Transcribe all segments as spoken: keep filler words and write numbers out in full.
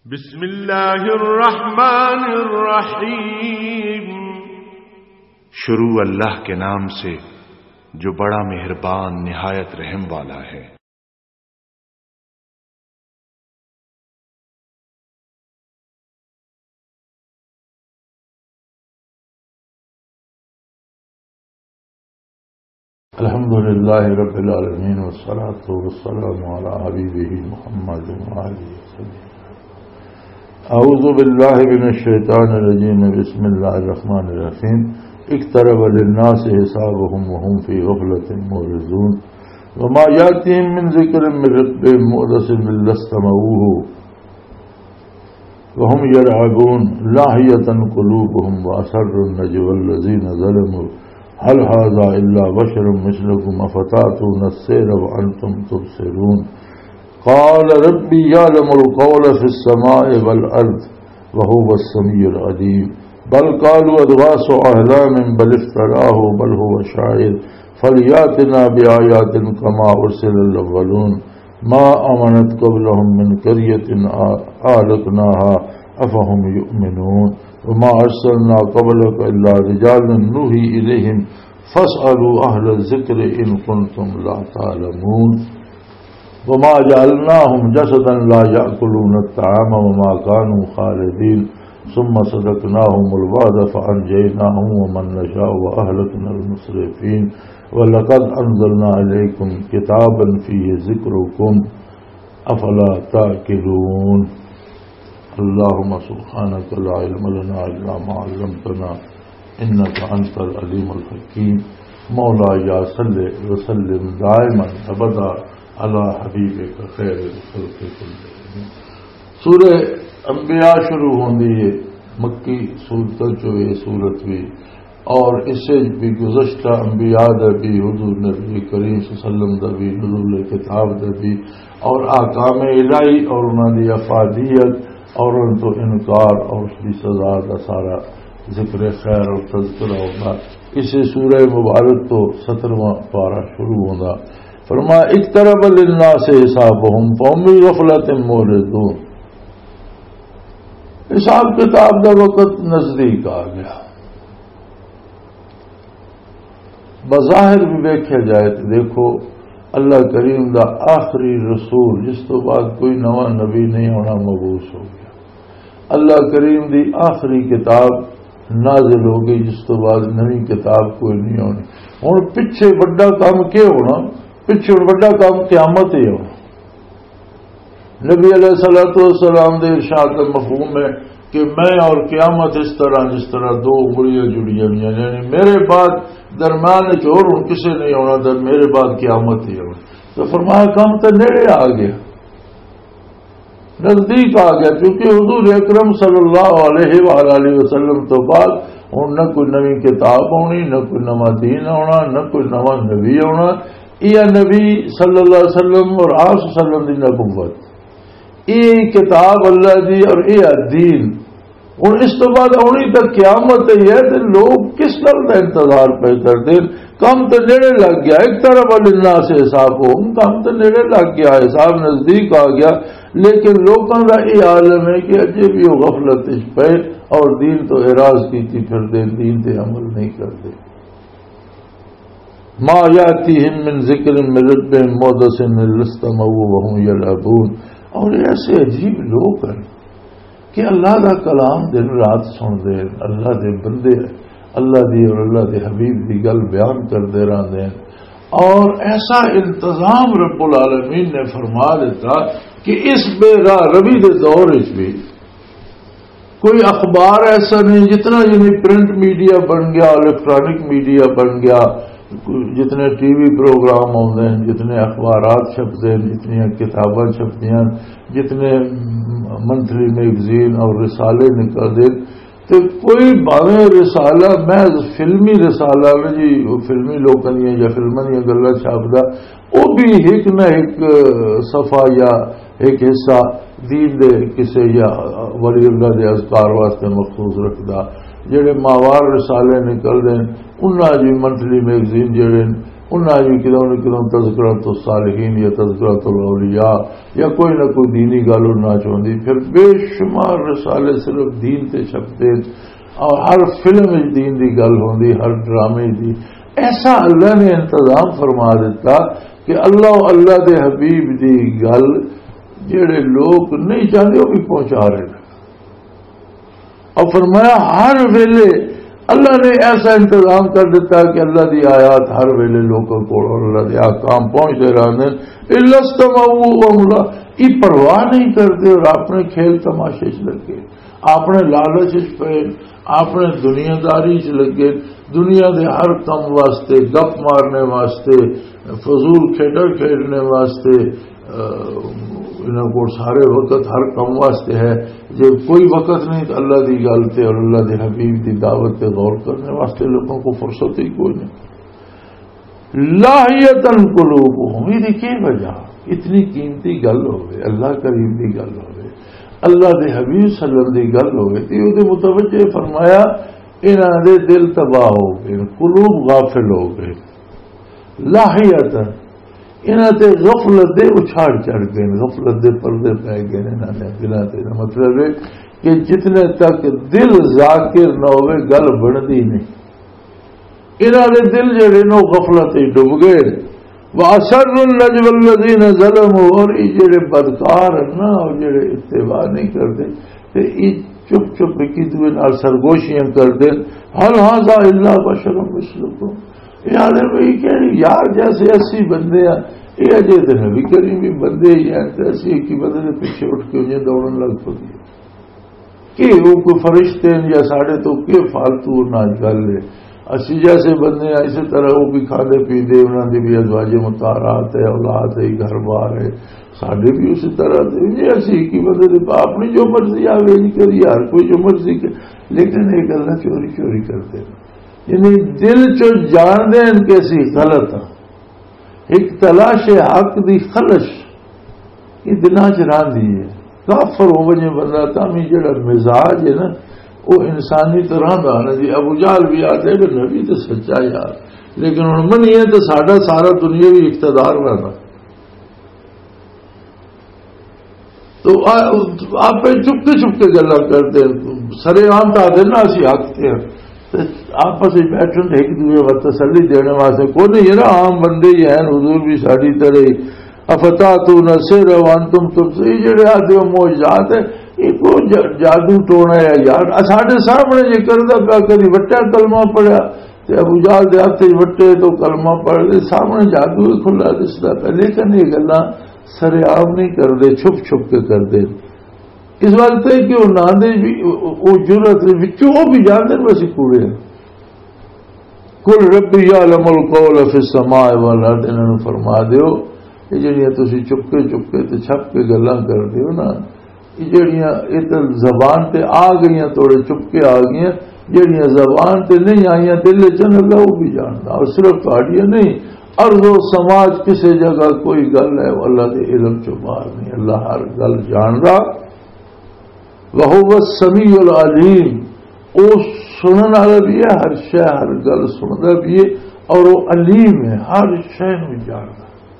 بسم اللہ الرحمن الرحیم۔ شروع اللہ کے نام سے جو بڑا مہربان نہایت رحم والا ہے۔ الحمدللہ رب العالمین والصلاة والسلام علی حبیبہ محمد وآلہ وسلم۔ اعوذ باللہ من الشیطان الرجیم، بسم اللہ الرحمن الرحیم۔ اقترب للناس حسابهم وهم فی غفلۃ معرضون وما یاتیہم من ذکر من ربہم محدث الا استمعوہ وهم یلعبون لاہیۃ قلوبهم واسروا النجوى الذین ظلموا هل هذا الا بشر مثلکم افتأتون السحر وانتم تبصرون قال ربی یعلم القول فی السماء والارض وهو السمیع العلیم بل قالوا اضغاث احلام بل افتراه بل هو شاعر فلیاتنا بآیات کما ارسل الاولون ما آمنت قبلهم من قرية أهلكناها أفهم يؤمنون وما أرسلنا قبلك إلا رجالا نوحي إليهم فاسألوا أهل الذكر إن كنتم لا تعلمون وما جعلناهم جسدا لا يأكلون الطعام وما كانوا خالدين ثم صدقناهم الوعد فأنجيناهم ومن نشاء وأهلكنا المسرفين ولقد أنزلنا إليكم كتابا فيه ذكركم أفلا تأكلون اللهم سبحانك لا علم لنا إلا ما علمتنا إنك أنت العليم الحكيم مولاي صل وسلم دائما أبدا على حبيبك خير الخلق كلهم۔ سورہ انبیاء شروع ہوندی ہے، مکی صورت جو یہ صورت بھی، اور اس سے بھی گزشتہ انبیاء دا بھی، حضور نبی کریم صلی اللہ علیہ وسلم دا بھی، نزول کتاب دا بھی، اور احکام الہی اور انہوں دی افادیت اور ان تو انکار اور اس کی سزا کا سارا ذکر خیر اور تذکرہ ہوگا۔ اسے سورہ مبارک تو سترواں پارہ شروع ہوگا۔ فرمایا اقترب للناس حسابهم فهم فی غفلۃ معرضون، حساب کتاب کا وقت نزدیک آ گیا۔ بظاہر بھی دیکھا جائے تو دیکھو اللہ کریم دا آخری رسول جس تو بعد کوئی نواں نبی نہیں ہونا مبعوث ہو گیا۔ اللہ کریم دی آخری کتاب نازل ہو گئی جس تو بعد نئی کتاب کوئی نہیں ہونی۔ ہوں پچھے بڑا کام کیا ہونا؟ پچھے بڑا کام قیامت ہی ہونا۔ نبی علیہ الصلوۃ والسلام دے ارشاد کا مفہوم ہے کہ میں اور قیامت اس طرح جس طرح دو انگلیاں جڑی ہوئی ہیں، یعنی میرے بعد درمیان چور ہوں کسے نہیں ہونا، در میرے بعد قیامت ہی ہونا۔ تو فرمایا کام تو نیڑے آ گیا، نزدیک آ گیا، کیونکہ حضور اکرم صلی اللہ علیہ وآلہ وسلم تو بعد ہوں نہ کوئی نئی کتاب ہونی، نہ کوئی نواں دین ہونا، نہ کوئی نواں نبی ہونا۔ یہ نبی صلی اللہ علیہ وسلم اور آپ صلی اللہ علیہ وسلم دی نبوت، یہ کتاب اللہ دی اور یہ دین، اور اس تو بعد ہونی تک قیامت ہے تو لوگ کس طرح کا انتظار پہ کرتے؟ کام تو نیڑے لگ گیا، ایک طرف للناس حسابهم، کام تو نیڑے لگ گیا، حساب نزدیک آ گیا، لیکن لوگوں کا یہ عالم ہے کہ اجے بھی وہ غفلت پہ اور دین تو اعراض کیتی پھر دے، دین تے عمل نہیں کرتے۔ ما یاتیہم من ذکر من ربہم محدث الا استمعوہ وهم یلعبون، اور ایسے عجیب لوگ ہیں کہ اللہ کا کلام دن رات سن دے، اللہ دے بندے اللہ دی اور اللہ دے حبیب دی گل بیان کرتے رہتے ہیں، اور ایسا انتظام رب العالمین نے فرما دیتا کہ اس بے راہ روی دے دور بھی کوئی اخبار ایسا نہیں، جتنا یعنی پرنٹ میڈیا بن گیا، الیکٹرانک میڈیا بن گیا، جتنے ٹی وی پروگرام ہوتے ہیں، جتنے اخبارات چھپتے ہیں، جتنی کتابیں چھپتی ہیں، جتنے منتھلی میگزین اور رسالے نکلتے، تو کوئی باویں رسالہ محض فلمی رسالہ میں جی فلمی لوگوں دیا یا فلموں دیا گلاں چھاپتا، وہ بھی ایک نہ ایک صفحہ یا ایک حصہ دین دے کسے یا ولی اللہ دے اذکار واسطے مخصوص رکھتا۔ جڑے ماوار رسالے نکلتے ہیں انہاں جی منتھلی میگزین جڑے انہیں بھی کدوں نہ کدوں تذکرۃ الصالحین یا تذکرۃ الاولیاء یا کوئی نہ کوئی دینی گل انہیں چاہتی. پھر بے شمار رسالے صرف دین تے چھپتے اور ہر فلم دین دی گل ہوندی, ہر ڈرامے دی. ایسا اللہ نے انتظام فرما دیتا کہ اللہ اللہ دے حبیب دی گل جڑے لوگ نہیں چاہتے وہ بھی پہنچا رہے ہیں. اور فرمایا ہر ویلے اللہ نے ایسا انتظام کر دیتا کہ اللہ دی آیات ہر ویلے لوگوں کو اللہ دے احکام پہنچتے رہتے ہیں. اللہ یہ پرواہ نہیں کرتے اور اپنے کھیل تماشے چ لگے, اپنے لالچ پہ, اپنے دنیا داری چ لگے, دنیا دے ہر کم واسطے, گپ مارنے واسطے, فضول کھیڈر کھیلنے واسطے, انہوں کو سارے وقت ہر کم واسطے ہے. جب کوئی وقت نہیں تو اللہ دی گل تے اور اللہ دے حبیب دی دعوت تے غور کرنے واسطے لوگوں کو فرصت ہی کوئی نہیں. لاہیتن قلوبہم, یہ کی وجہ اتنی قیمتی گل ہوئے, اللہ کریم دی گل ہوئے, اللہ دے حبیب صلی اللہ علیہ وسلم دی گل ہوئے تے وہ متوجہ فرمایا انہاں دے دل تباہ ہو گئے, قلوب غافل ہو گئے. لاہیتن انہاں تے غفلت دے اچھاڑ چڑھ گئے, غفلت دے پردے پہ گئے انہاں نے دلاں تے. مطلب ہے کہ جتنے تک دل ذاکر نہ ہوئے گل بنتی نہیں. انہاں دے دل جڑے نو غفلت ہی ڈب گئے. وَأَسَرُّ النَّجْوَى الَّذِينَ ظَلَمُوا, اور یہ جڑے بدکار ہیں نا اور جڑے اتباع نہیں کرتے تے یہ چپ چپ کی دوے نال سرگوشیاں کرتے. هَلْ هَذَا إِلَّا بَشَرٌ مِثْلُكُمْ, یار بھائی کہ یار جیسے اسی بندے ہیں یہ اجے تو نبی کریم بھی بندے ہی ہیں, ایسے ایک ہی بندے کے پیچھے اٹھ کے انہیں دوڑن لگ پڑی کہ وہ کوئی فرشتے ہیں یا ساڑھے تو کہ فالتو ناج گل ہے. اسی جیسے بندے ہیں اسی طرح وہ بھی کھانے پیتے, انہوں نے بھی ازواج مطہرات ہے, اولاد ہے, گھر بار ہے, ساڈے بھی اسی طرح سے اسی ایک ہی بندے اپنی جو مرضی آگے نہیں کری یار کوئی جو مرضی کر, لیکن ایک اللہ چوری چوری کرتے ہیں. یعنی دل چو جان دیں کیسی غلط ایک تلاش حق دی خلش یہ دلاں چ راندی ہے. کافر ہو وجے بندہ تامی جڑا مزاج ہے نا وہ انسانی طرح دا نا جی. ابو جہل بھی آتے کہ نبی تو سچا یار, لیکن ہن منیے تو ساڈا سارا دنیاوی اقتدار بنا تو آپ چپتے چپتے گلا کرتے سرے عام تو آتے نا اسی حق تے آپس بیٹھن ایک دوسرے کو تسلی دینے واسطے کوئی نہیں ہے نا, عام بندے ہی ہیں, حضور بھی ساری طرح. افتاتون السحر وانتم تبصرون, یہ جڑے آتے وہ معجزات ہے, یہ کوئی جادو ٹونا ہے یار. ساڈے سامنے یہ کردا پیا, کدی وٹا کلمہ پڑھیا تے ابو جہل دے ہاتھ وٹے تو کلمہ پڑھ دے, سامنے جادو ہی کھلا دسدا پیا. لیکن یہ گلاں سر عام نہیں کردے, چھپ چھپ کے کردے. اس وقت ہے کہ وہ ناندے بھی وہ جرت وہ بھی جانتے بس کوڑے ہیں. کل ربی یعلم القول فی السماء والارض, انہوں نے فرما دیو یہ جڑیاں تسی چپکے چپکے تے چھپ کے گلاں کر دیو نا, یہ جڑیاں یہ تو زبان تے آ گئیاں توڑے چپکے آ گئیاں, جڑیاں زبان تے نہیں آئیاں دل چن اللہ وہ بھی جانتا. اور صرف تہاڈیاں نہیں, ارض و سماج کسی جگہ کوئی گل ہے اللہ کے علم چو باہر نہیں, اللہ ہر گل جاندا. وَهُوَ السَّمِيعُ الْعَلِيمُ, وہ سنن والا بھی ہے, ہر شے ہر گل سندا بھی ہے, اور وہ علیم ہے, ہر شے نوں جاندا.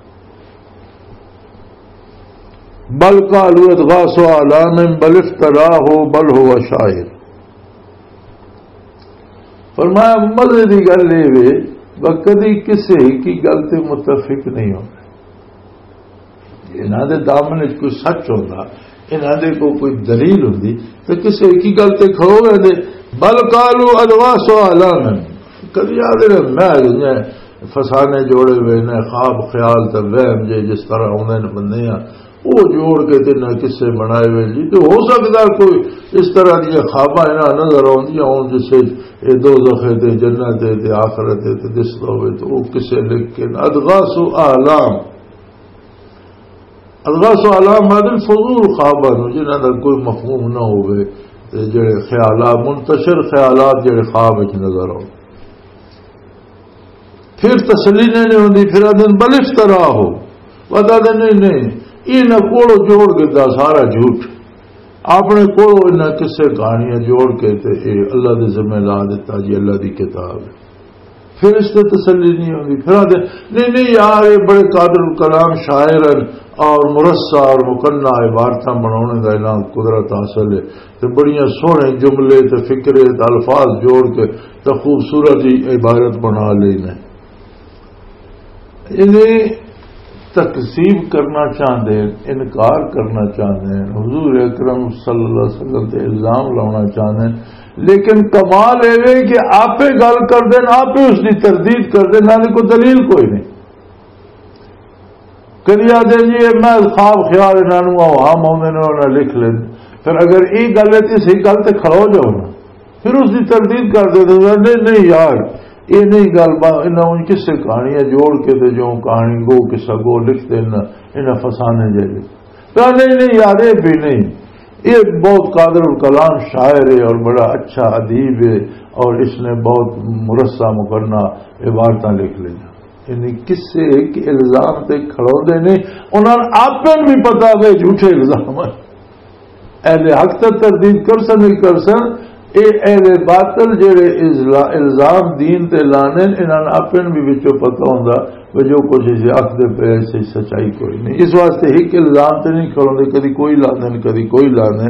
بل قالوا اضغاث احلام بل افتراه بل هو شاعر. فرمایا مزے دی گل یہ وہ کدی کسی کی گل تے متفق نہیں ہوتا. انہاں دے دامن وچ کوئی سچ ہوندا, انہاں دے کو کوئی دلیل ہوندی تو کسی کی گل تے کھڑو رہندے. بل قالوا اضغاث احلام, کدی آدھے میں فسانے جوڑے ہوئے نے خواب خیال تے وہم جے جس طرح ہوندے نے بندے ہیں وہ جوڑ کے تے نہ کسے بنائے ہوئے جی. تو ہو سکتا کوئی اس طرح دی خواباں انہاں نظر آوندیاں ہون جسے اے دوزخ تے جنت تے آخرت تے دسدا ہوئے تو وہ کسے لکھ کے. اضغاث احلام, اضغاث احلام معنی فضول خواباں جنہاں دا کوئی مفہوم نہ ہوئے تے جڑے خیالات منتشر خیالات جڑے خواب وچ نظر آؤ. پھر تسلی نہیں ہوندی, پھر آدھن بل افترا ہو, بتا دیں نہیں نہیں یہ نہ کوڑو جوڑ کے دا سارا جھوٹ, اپنے کوڑو نہ کسے کہانیاں جوڑ کے تے اے اللہ دے ذمہ لا دیتا جی اللہ دی کتاب ہے. پھر اس سے تسلی نہیں ہوگی. پھر آتے نہیں نہیں یار یہ بڑے قادر الکلام شاعر اور مرصع اور مقنع عبارتاں بنانے کا اعلان قدرت حاصل ہے تو بڑیاں سونے جملے تو فکرے تو الفاظ جوڑ کے تو خوبصورت ہی عبارت بنا لینا. انہیں تکذیب کرنا چاہتے ہیں, انکار کرنا چاہتے ہیں, حضور اکرم صلی اللہ علیہ وسلم سے الزام لانا چاہتے ہیں, لیکن کمال یہ کہ آپ گل کر دیں, آپ اس کی تردید کر دیں, نہ کوئی دلیل کوئی نہیں. کدی آتے جی میں خواب خیال انہوں ہم ہونے لکھ لیں, پھر اگر یہ گل ہے تو صحیح گل تو کھڑو جاؤ نا, پھر اس کی تردید کر دے تو نہیں نہیں یار یہ نہیں گل انہیں کسے کہانیاں جوڑ کے دے جو کہانی گو کسا گو لکھ دینا انہیں فسانے جائے. نہیں نہیں یار یہ بھی نہیں, یہ بہت قادر الکلام شاعر ہے اور بڑا اچھا ادیب ہے اور اس نے بہت مرصع مقنع عبارتیں لکھ لی. یعنی کس سے ایک الزام تے کھڑو دے نہیں, انہوں نے آپ بھی پتا کہ جھوٹے الزام ہیں. اہل حق تک تردید کر سن نہیں کر سن, اے اہل باطل جڑے الزام دین تے لانے انہوں نے آپ بھی بچوں پتا ہوں جو کچھ اسے حق دے پہ سے سچائی کوئی نہیں. اس واسطے ایک الزام تے نہیں کھڑو دے, کدی کوئی لا دیں کدی کوئی لا دیں.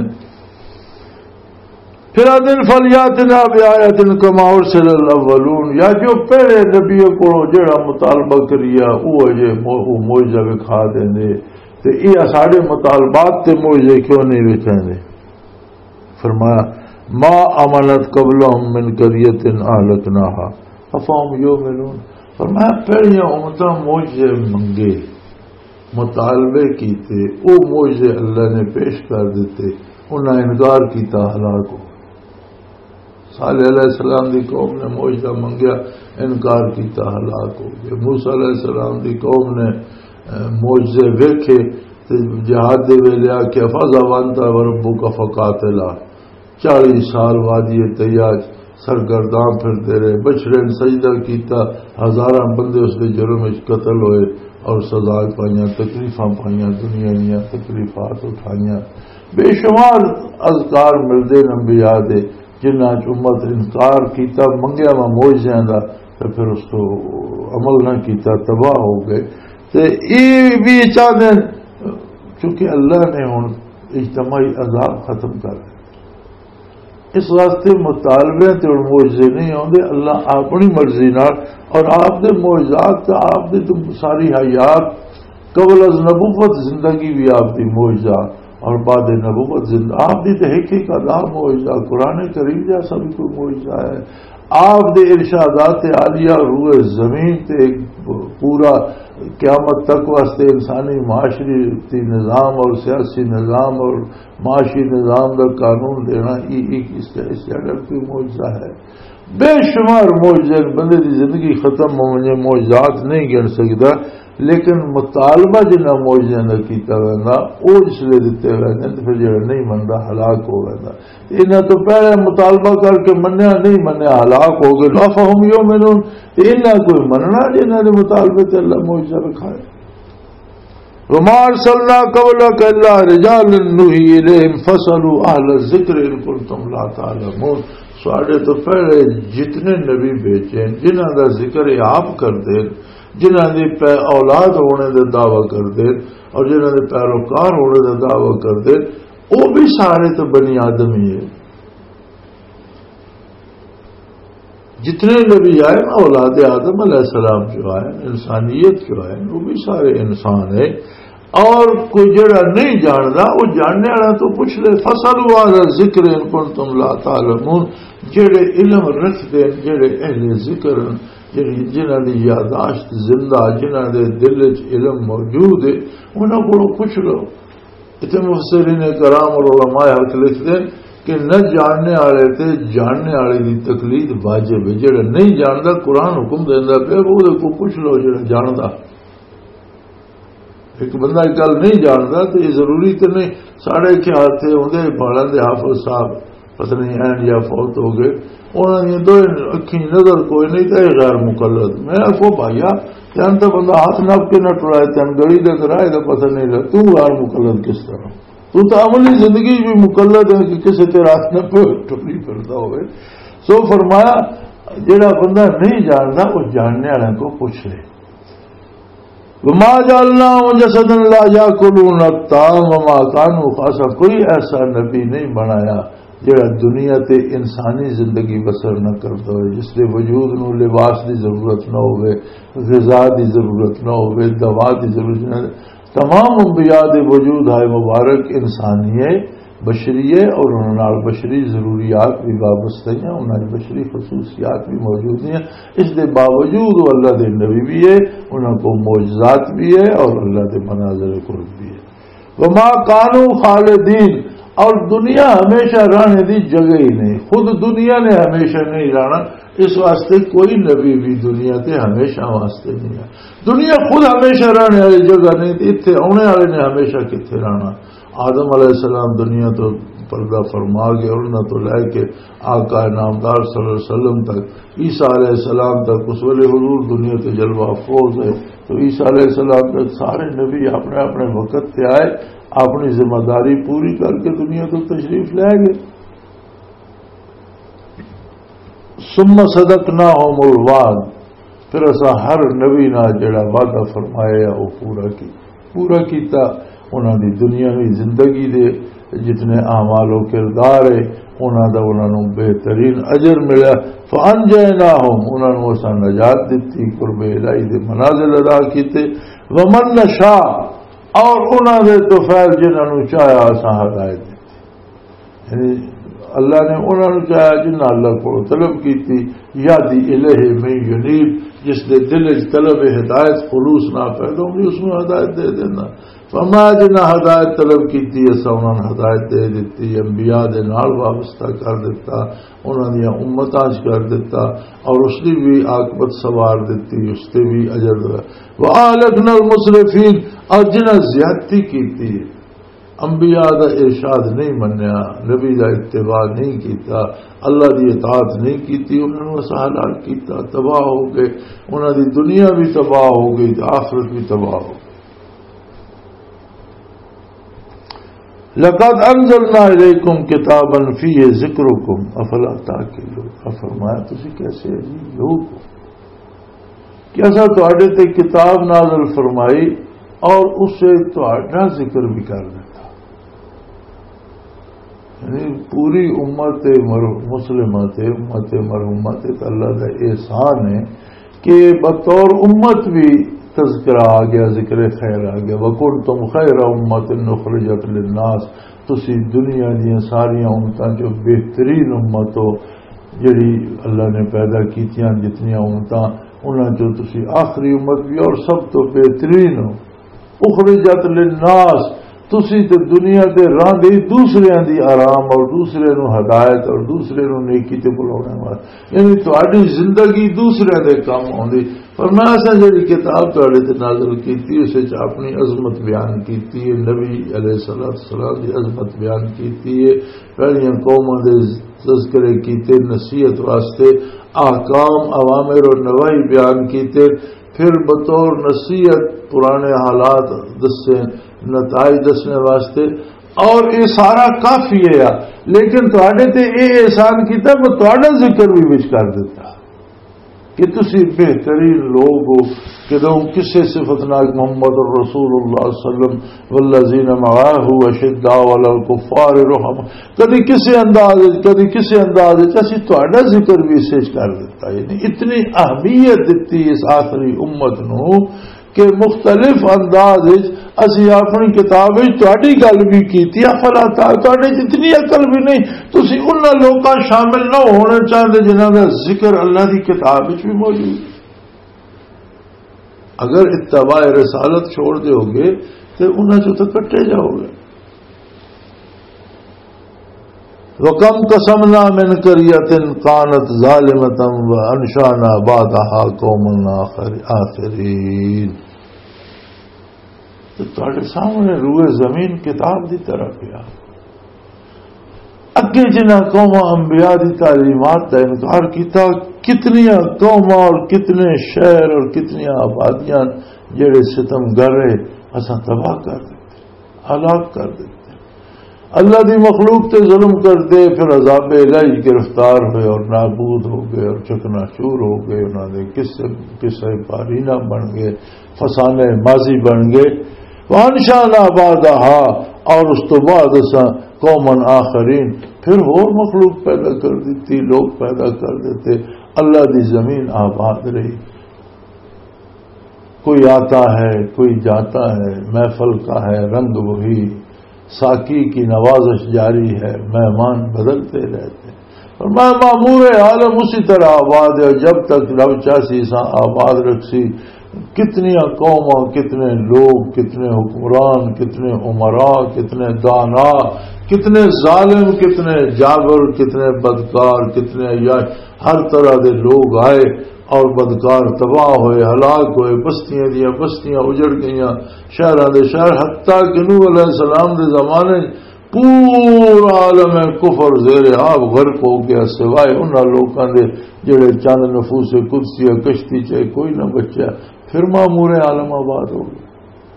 پھر آدن فلیاتنا بیااتن کما ارسل الاولون, یا جو پہلے نبی کو جڑا مطالبہ کریا وہ اجے وہ معجزہ وکھا دیں دے تے یہ ساڈے مطالبات تے معجزے کیوں نہیں وکھاندے. فرمایا ما امنت قبلهم من قرية اهلكناها افهم يؤمنون. فرمایا پہلیاں امتاں معجزے منگے مطالبے کیتے, وہ معجزے اللہ نے پیش کر دیتے, انہاں انکار کیتا ہلاک ہو. صالح علیہ السلام دی قوم نے معجزہ منگیا انکار کیتا ہلاک ہو گئے. موسیٰ علیہ السلام دی قوم نے معجزے ویکھے جہاد دے ویلے آکھیا فذهب وربک فقاتلا, چالیس سال وادی تیاج سرگرداں پھرتے رہے, بچڑے نے سجدہ کیتا, ہزاراں بندے اس کے جرم وچ قتل ہوئے اور سزا پائیاں, تکلیفاں پائیاں, دنیا دیا تکلیفات اٹھائیاں. بے شمار اذکار ملتے انبیاء دے جنہاں امت انکار کیتا منگیا میں معجزیاں دا تو پھر اس کو عمل نہ کیتا تباہ ہو گئے. تو یہ بھی چاہتے ہیں چونکہ اللہ نے ہن اجتماعی عذاب ختم کر دیا, اس واسطے مطالبے تے معجزے نہیں آتے. اللہ اپنی مرضی نال اور آپ دے معجزات آپ دے ساری حیات قبل از نبوت زندگی بھی آپ دی معجزہ اور بعد نبوت زندہ آپ دی تے ایک ایک ادا معجزہ. قرآن کریم جیسا بھی کوئی معجزہ ہے. آپ دے ارشادات عالیہ روح زمین تے ایک پورا قیامت تک واسطے انسانی معاشرتی نظام اور سیاسی نظام اور معاشی نظام کا قانون دینا اسٹینڈرڈ کی معجزہ ہے. بے شمار معجزے بندے کی زندگی ختم ہونے معجزات نہیں گن سکتا, لیکن مطالبہ جنہ معجزے نہ کیتا وینا وہ اس لیے دیتے ویندے تو پھر جڑا نہیں منتا ہلاک ہو وینا. انہاں تو پہلے مطالبہ کر کے منیا نہیں منیا ہلاک ہو گئے. افہم یؤمنون, انہاں کوئی مننا جنہاں دے مطالبے تے اللہ معجزہ رکھائے. وما ارسلنا قبلک الا رجالا نوحی الیہم فاسألوا اہل الذکر ان کنتم لا تعلمون. ساڈے تو پہلے جتنے نبی بھیجے جنہاں دا ذکر آپ کر دے, جنہاں دی اولاد ہونے دے دعویٰ کر دے اور جنہاں دے پیروکار ہونے دے دعویٰ کر دے, وہ بھی سارے تو بنی آدم ہی ہے. جتنے نبی آئے اولاد آدم علیہ السلام جو آئے, انسانیت جو آئے, وہ بھی سارے انسان ہیں. اور کوئی جڑا نہیں جانتا وہ جاننے والا تو پوچھ لے. فصلوا علی الذکر ان کنتم لا تعلمون, جڑے علم رکھتے جڑے اہل ذکر جنہاں دی یاداشت زندہ, جنہاں دے دل وچ علم موجود ہے, انہاں کو پوچھ لو. اتنے مفسرین کرام اور علماء حق لکھتے ہیں کہ نہ جاننے والے تے جاننے والے دی تقلید واجب ہے. جڑا نہیں جانتا قرآن حکم دیندا پیا وہ کو پوچھ لو جڑا جاندا. ایک بندہ ایک گل نہیں جانتا تو یہ ضروری تو نہیں. ساڑھے خیال تھے ہوں باڑا دے حافظ صاحب پتہ نہیں این یا فوت ہو گئے, انہوں نے دو اکھی نظر کوئی نہیں تھا, غیر مقلد. میں آخو بھائیا تین تو بندہ ہاتھ نپ کے نہ ٹرائے, تین گڑی دے کر آئے تو پتہ نہیں لگا تو غیر مقلد کس طرح. تو تو عملی زندگی بھی مقلد ہے کہ کسی تیرا ہاتھ نہ ٹری پھرتا ہوئے. سو فرمایا جڑا بندہ نہیں جانتا وہ جاننے والے کو پوچھ لے. وما جعلنا جسدا لا یاکلون الطعام وما کانوا خاصا، کوئی ایسا نبی نہیں بنایا جڑا دنیا تے انسانی زندگی بسر نہ کرتا ہوئے، جس دے وجود نو لباس دی ضرورت نہ ہوئے، غذا دی ضرورت نہ ہوئے، دوا دی ضرورت نہ ہوئے. تمام انبیاء دے وجود ہے مبارک انسانی ہے، بشری ہے، اور انہوں بشری ضروریات بھی وابستہ ہیں، انہوں نے بشری خصوصیات بھی موجود ہیں. اس دے باوجود وہ اللہ دے نبی بھی ہے، انہوں کو معجزات بھی ہے، اور اللہ دے مناظر قرب بھی ہے. وما کانوا خالدین، اور دنیا ہمیشہ رہنے دی جگہ ہی نہیں، خود دنیا نے ہمیشہ نہیں رہنا، اس واسطے کوئی نبی بھی دنیا تے ہمیشہ واسطے نہیں ہے. دنیا خود ہمیشہ رہنے والی جگہ نہیں تھی، اتنے آنے والے نے ہمیشہ کتنے رہنا. آدم علیہ السلام دنیا تو پردہ فرما گئے، اور نہ تو لے کے آقا نامدار صلی اللہ علیہ وسلم تک، عیسیٰ علیہ السلام تک اس ویلے حضور دنیا تے جلوہ افروز ہے. تو عیسیٰ علیہ السلام تک سارے نبی اپنے اپنے وقت تے آئے، اپنی ذمہ داری پوری کر کے دنیا تو تشریف لے گئے. ثم صدقناہم الوعد، پھر اسا ہر نبی نہ جڑا وعدہ فرمایا وہ پورا کی پورا کیتا. انہوں دی دنیاوی زندگی دے جتنے اعمال و کردار ہے انہوں دا انہوں بہترین اجر ملا. فانجیناہم، انہوں نے اسا نجات دیتی، قرب الہی دے منازل ادا کیتے. ومن نشاء، اور انہوں نے تو فیل جنہوں نے چاہیا اسا ہدایت دیتی، یعنی اللہ نے انہوں نے چاہیا جنہ اللہ کو طلب کی تھی. یادی الہ من ینیب، جس دے دل طلب ہدایت خلوص نہ پیدا ہوگی اس میں ہدایت دے دینا. فما جنہ ہدایت طلب کی تھی اسا انہوں نے ہدایت دے دیتی، انبیاء دے نال وابستہ کر دیتا، انہوں نے امتاں کر دیتا، اور اس نے بھی عاقبت سوار دیتی، اس نے بھی اجر دیا. وَأَهْلَكْنَا الْمُسْرِفِينَ، اور جنہ زیادتی کی تھی، انبیاء دا ارشاد نہیں منیا، نبی دا اتباع نہیں کیتا، اللہ دی اطاعت نہیں کیتی، انہوں نے ہلاک کیتا، تباہ ہو گئے. انہوں دی دنیا بھی تباہ ہو گئی، آخرت بھی تباہ ہو گئی. لقد انزلنا الیکم کتابا فیہ ذکرکم افلا تعقلون، فرمایا تسی کیسے عجیب لوگ ہو کہ ایسا تواڈے تے کتاب نازل فرمائی اور اسے تواڈا ذکر بھی کر دیتا. یعنی پوری امت مسلمہ تے امت مرحومہ تے اللہ کا احسان ہے کہ بطور امت بھی تذکرہ آ گیا، ذکر خیر آ گیا. وَكُنْتُمْ خَيْرَ أُمَّةٍ أُخْرِجَتْ لِلنَّاسِ، تسی دنیا دیا ساریاں امتاں جو بہترین امت ہو جڑی اللہ نے پیدا کیتیاں، جتنیاں امتاں انہاں جو تسی آخری امت بھی اور سب تو بہترین ہو. اخرجت للناس، تسی تے دنیا دے راہ دی دوسرے دی آرام اور دوسرے نو ہدایت اور دوسرے نو نیکی تے بلانے والے، یعنی تہاڈی زندگی دوسرے دے کام ہوندی. فرمایا اساں جڑی کتاب تہاڈے تے نازل کیتی اس وچ اپنی عظمت بیان کیتی ہے، نبی علیہ الصلوۃ والسلام دی عظمت بیان کیتی ہے، پہلیاں قوماں دے تذکرے کیتے، نصیحت واسطے احکام اوامر اور نواہی بیان کیتے، پھر بطور نصیحت پرانے حالات دسے، نتائج دسنے واسطے. اور یہ سارا کافی ہے، لیکن تواڈے تے اے احسان کیتا وہ تواڈا ذکر بھی وچ کر دیتا کہ تسی بہترین لوگ ہو. کدوں کسے صفتناک محمد رسول اللہ صلی اللہ علیہ وسلم والذین معاہ اشداء علی الکفار رحماء، کدی کسے انداز کدی کسے انداز اسی تہاڈا ذکر بھی سیج کر دیتا. یعنی اتنی اہمیت دیتی اس آخری امت نو کہ مختلف انداز اسی اپنی کتاب تہاڈی گل بھی کیتی. افلا تہاڈے جتنی عقل بھی نہیں، تسی انہاں لوکاں شامل نہ ہونا چاہتے جنہاں دا ذکر اللہ دی کتاب وچ بھی موجود. اگر اتباع رسالت چھوڑ دیو گے تو انہاں چوں تو کٹے جاؤ گے. وَكَمْ قَسَمْنَا مِنْ قَرْيَةٍ كَانَتْ ظَالِمَةً وَأَنشَأْنَا بَعْدَهَا قَوْمًا آخَرِينَ. تو تہاڈے سامنے روئے زمین کتاب دی طرح پیا. اگے جنہ قوماں انبیاء دی تعلیمات کا انکار کیتا، کتنیاں قوماں اور کتنے شہر اور کتنیاں آبادیاں جڑے ستم گر رہے اساں تباہ کر دیتے، ہلاک کر دیتے. اللہ دی مخلوق تے ظلم کر دے پھر عذاب الہی گرفتار ہوئے اور نابود ہو گئے اور چکنا چور ہو گئے، انہوں نے قصے قصے پارینہ بن گئے، فسانے ماضی بن گئے۔ وانشانا بعدہا، اور اس تو بعد اساں قومن آخرین، پھر اور مخلوق پیدا کر دیتی، لوگ پیدا کر دیتے، اللہ دی زمین آباد رہی۔ کوئی آتا ہے کوئی جاتا ہے، محفل کا ہے رنگ وہی، ساقی کی نوازش جاری ہے، مہمان بدلتے رہتے، اور میں معمور عالم اسی طرح آباد ہے جب تک رب چاسی سا آباد رکھسی۔ کتنی قوماں، کتنے لوگ، کتنے حکمران، کتنے عمراء، کتنے دانا، کتنے ظالم، کتنے جابر، کتنے بدکار، کتنے عیاش، ہر طرح دے لوگ آئے اور بدکار تباہ ہوئے، ہلاک ہوئے، بستیاں دیا بستیاں اجڑ گئیاں، شہراں دے شہر، حتیٰ کہ نوح علیہ السلام دے زمانے پورا عالم کفر زیر آب غرق ہو گیا، سوائے انہاں لوکاں دے جڑے چند نفوس قدسیہ کشتی چاہے کوئی نہ بچیا، پھر معمور عالم آباد ہو گیا۔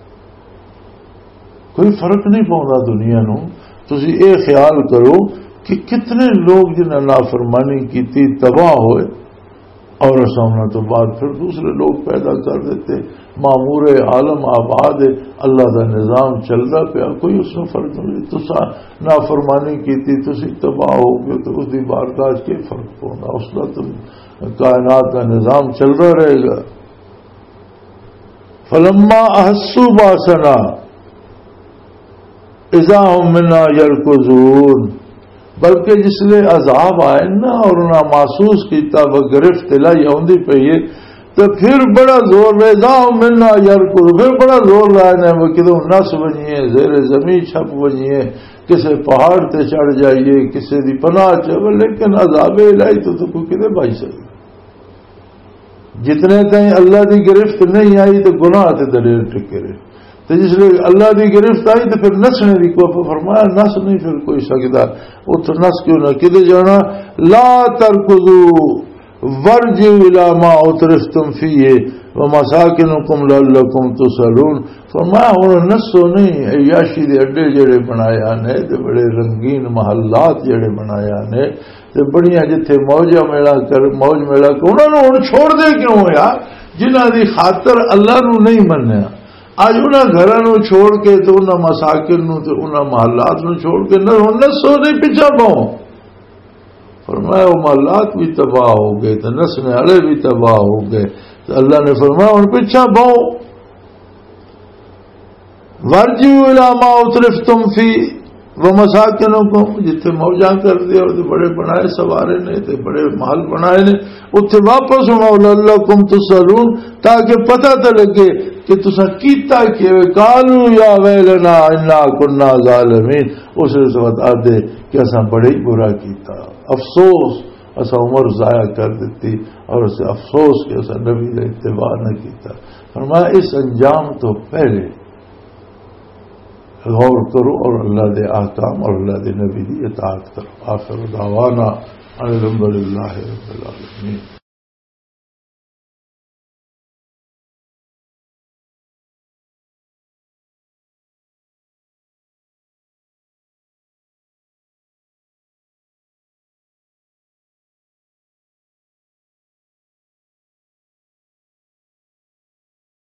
کوئی فرق نہیں پاؤں دنیا نو۔ تسی اے خیال کرو کہ کتنے لوگ جنہاں نافرمانی کی تباہ ہوئے، اور سامنا تو بعد پھر دوسرے لوگ پیدا کر دیتے، معمور عالم آباد، اللہ کا نظام چلتا پیا، کوئی اس میں فرق نہیں۔ تسا نافرمانی کی تھی تباہ ہو گئے تو اس کی بارگاہ کے فرق ہونا، اس کا تو کائنات کا نظام چلتا رہے گا۔ فلما احسوا باسنا اذا هم منا يركضون، بلکہ جس لئے عذاب آئے نا اور انہاں محسوس کیتا وہ گرفت لائی آندی پہ یہ، تو پھر بڑا زور لے اذا هم منا يركضون، پھر بڑا زور لائے وہ کدوں نس بنیے، زیر زمین چھپ بنیے، کسے پہاڑ تے چڑھ جائیے، کسے دی پناہ چاہیے، لیکن عذاب الہی تو تو کوئی کدے بچ سکے۔ جتنے تائیں اللہ دی گرفت نہیں آئی تو گناہ تے دلیر ٹکے رہے، تو جس لئے اللہ دی گرفت آئی تو پھر نسنے دی کو فرمایا نس نہیں پھر کوئی سکتا، اتر نس کیوں نہ کدے جانا، لا ترکضو ورجعوا الی ما اترفتم فیہ ومساکنکم لعلکم تسألون، فرمایا ہوں نسو نہیں، عیاشی دے اڈے جڑے بنایا نے تے بڑے رنگین محلات جڑے بنایا نے تے بڑیاں جتھے موجہ میلہ کر موج میلہ کر، انہوں نے ہن چھوڑ دے کیوں ہویا جنہاں دی خاطر اللہ نو نہیں منیا۔ آج انہاں گھراں نو چھوڑ کے تو انہاں مساکن نو تے انہاں محلات نو چھوڑ کے نہ نسو نہیں پیچھا پاؤ، فرمایا وہ محلات بھی تباہ ہو گئے تو نسنے والے بھی تباہ ہو گئے، تو اللہ نے فرمایا ان پیچھا پاؤ، ورجعوا الی ما اترفتم فی ومساکنکم، جتنے موجاں کر دے اور بڑے بنائے سوارے نے تے بڑے محل بنائے نے، اتنے واپس ہونا لعلکم تسألون، تاکہ پتہ تو لگے کہ تسا کیتا کہ قالوا یا ویلنا انا کنا ظالمین، اس نے بتا دے کہ اساں بڑے ہی برا کیتا، افسوس اساں عمر ضائع کر دیتی، اور اسے افسوس کہ اساں نبی کا اتباع نہ کیتا۔ فرمایا اس انجام تو پہلے غور کرو اور اللہ دے احکام اور اللہ دے نبی دی اطاعت کرو۔ آخر دعوانا الحمدللہ رب العالمین۔